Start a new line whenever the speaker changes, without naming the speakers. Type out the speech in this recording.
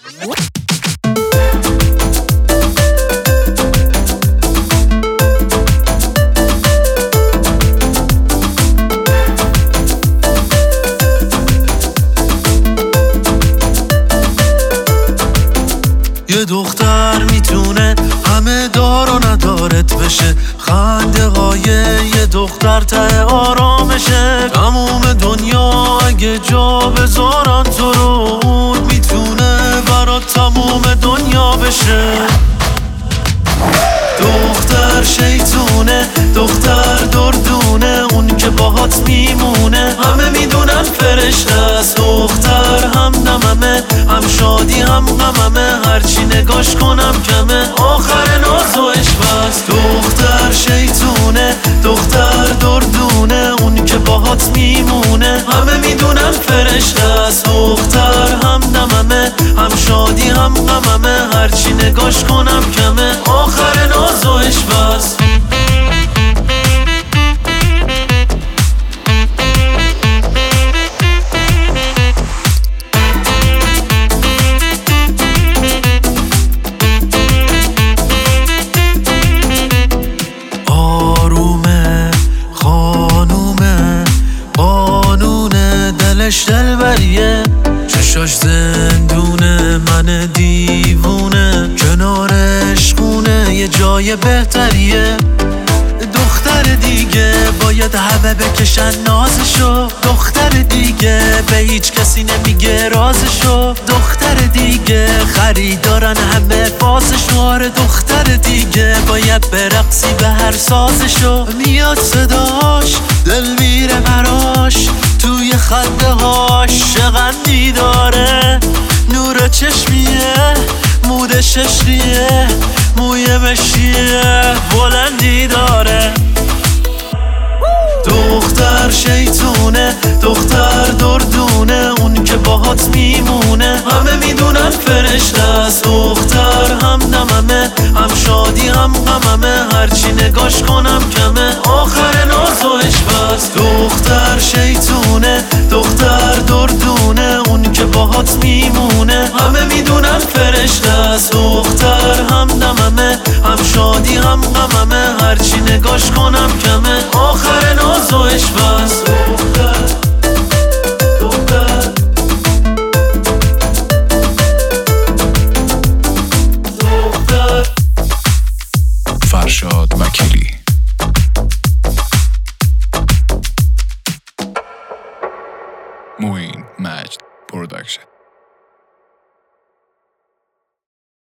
یه دختر میتونه همه دار و ندارت بشه، خنده های یه دختر ته آرامشه. تموم دنیا اگه جا بذارن تو رو، اون میتونه برات تموم دنیا بشه. دختر شیطونه، دختر دردونه، اون که باهات میمونه همه میدونن فرشته است. دختر هم دممه، هم شادی هم غممه، هرچی نگاش کنم کمه، آخر ناز و عشقست. دختر شیطونه، دختر دردونه، اون که باهات میمونه همه میدونن فرشته است. دختر هم دممه، هم شادی هم غممه، هرچی نگاش کنم کمه، آخر ناز و عشقست. آرومه خانومه، قانونه، دلش دلبریه، چشاش زندونه، من دیوونه، کنارش خونه یه جای بهتریه. دختر دیگه باید همه بکشن نازشو، دختر دیگه به هیچ کسی نمیگه رازشو، دختر دیگه خریدارن همه بازشو. آره دختر دیگه باید برقصی به هر سازشو، میاد صداش دل میره براش، توی خنده هاش شغندی داره، نور چشمیه، مود ششریه، موی مشیه، بلندی داره. دختر شیطونه، دختر دردونه، اون که باهات میمونه همه میدونن فرشته است. دختر هم دممه، هم شادی هم غممه، هرچی نگاش کنم کمه، آخر ناز و عشقست. دختر شیطونه، دختر دردونه، اون که باهات میمونه همه میدونن فرشته است. دختر هم دممه، هم شادی هم غممه، هرچی نگاش کنم